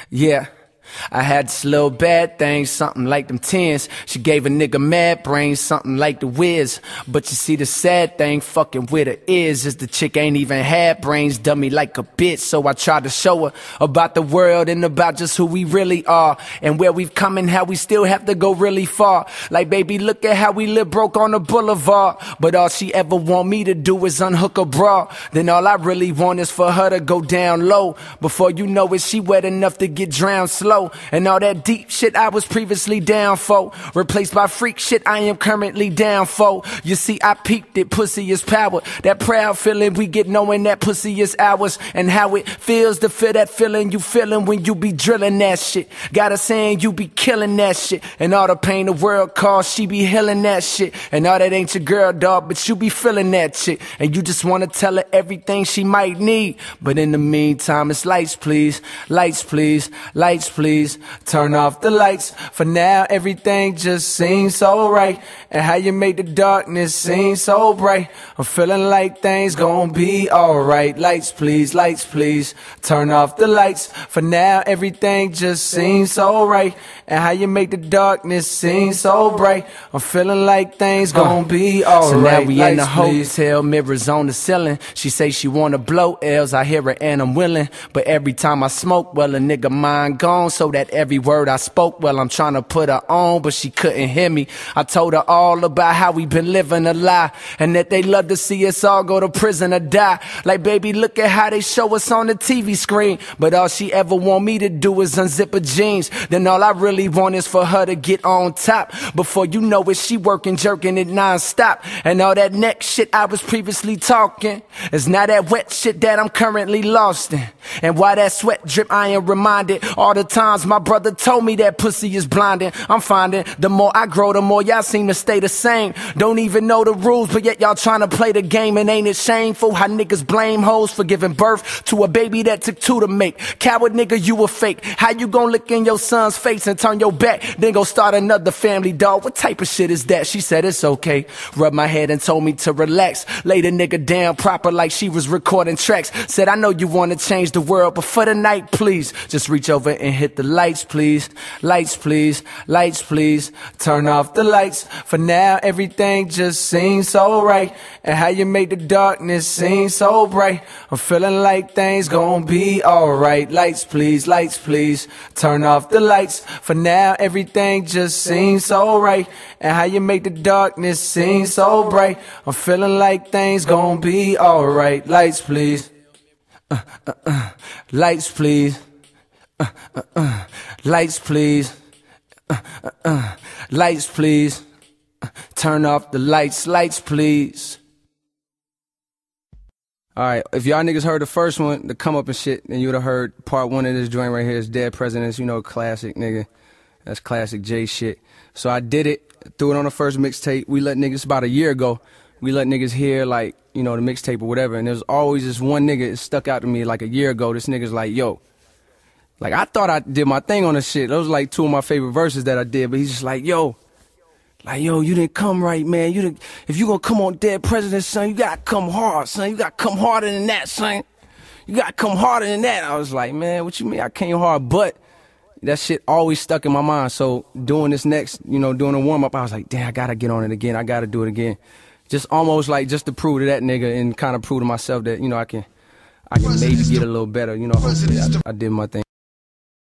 Yeah. I had this little bad thing, something like them tens. She gave a nigga mad brains, something like the Wiz. But you see the sad thing fucking with her is the chick ain't even had brains, dummy like a bitch. So I tried to show her about the world and about just who we really are, and where we've come and how we still have to go really far. Like, baby, look at how we live broke on the boulevard, but all she ever want me to do is unhook a bra. Then all I really want is for her to go down low. Before you know it, she wet enough to get drowned slow. And all that deep shit I was previously down for, replaced by freak shit I am currently down for. You see, I peeped it, pussy is power. That proud feeling we get knowing that pussy is ours. And how it feels to feel that feeling you feeling when you be drilling that shit. Got her saying you be killing that shit. And all the pain the world caused, she be healing that shit. And all that ain't your girl, dog, but you be feeling that shit. And you just wanna tell her everything she might need. But in the meantime, it's lights please, lights please, lights please. Turn off the lights. For now, everything just seems so right. And how you make the darkness seem so bright. I'm feeling like things gon' be alright. Lights please, lights please. Turn off the lights. For now, everything just seems so right. And how you make the darkness seem so bright. I'm feeling like things gon' be alright. So now we in the hotel, mirrors on the ceiling. She say she wanna blow L's, I hear her and I'm willing. But every time I smoke, well, a nigga mind gone. So that every word I spoke, well, I'm trying to put her on, but she couldn't hear me. I told her all about how we been living a lie, and that they love to see us all go to prison or die. Like, baby, look at how they show us on the TV screen. But all she ever want me to do is unzip her jeans. Then all I really want is for her to get on top. Before you know it, she working, jerking it non-stop. And all that neck shit I was previously talking is now that wet shit that I'm currently lost in. And why that sweat drip, I am reminded all the times my brother told me that pussy is blinding. I'm finding the more I grow, the more y'all seem to stay the same. Don't even know the rules, but yet y'all trying to play the game. And ain't it shameful how niggas blame hoes for giving birth to a baby that took two to make? Coward nigga, you a fake. How you gon' look in your son's face and turn your back, then go start another family, dog? What type of shit is that? She said it's okay. Rubbed my head and told me to relax. Laid a nigga down proper like she was recording tracks. Said, I know you wanna change the world, but for the night, please, just reach over and hit the lights, please. Lights please, lights please. Turn off the lights. For now, everything just seems so right. And how you make the darkness seem so bright. I'm feeling like things gon' be alright. Lights please, lights please. Turn off the lights. For now, everything just seems so right. And how you make the darkness seem so bright. I'm feeling like things gon' be alright. Lights please. Lights please. Lights please. Lights please. Turn off the lights. Lights please. Alright, if y'all niggas heard the first one, the come up and shit, then you would have heard part one of this joint right here is Dead Presidents, you know, classic nigga. That's classic J shit. So I did it, threw it on the first mixtape. We let niggas, about a year ago, we let niggas hear, like, you know, the mixtape or whatever. And there's always this one nigga that stuck out to me like a year ago. This nigga's like, yo, like, I thought I did my thing on this shit. Those were like two of my favorite verses that I did. But he's just like, yo, you didn't come right, man. If you gonna come on Dead Presidents, son, you gotta come hard, son. You gotta come harder than that, son. You gotta come harder than that. I was like, man, what you mean I came hard? But that shit always stuck in my mind. So doing this next, you know, doing a warm-up, I was like, damn, I gotta get on it again. I gotta do it again. Just almost like just to prove to that nigga and kind of prove to myself that, you know, I can maybe get a little better. You know, hopefully I did my thing.